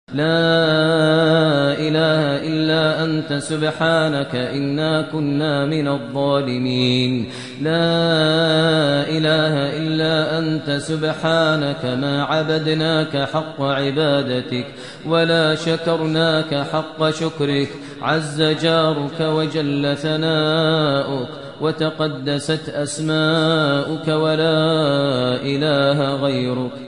لا إله إلا أنت سبحانك إنا كنا من الظالمين. لا إله إلا أنت سبحانك ما عبدناك حق عبادتك ولا شكرناك حق شكرك. عز جارك وجل ثناؤك وتقدست أسماؤك ولا إله غيرك.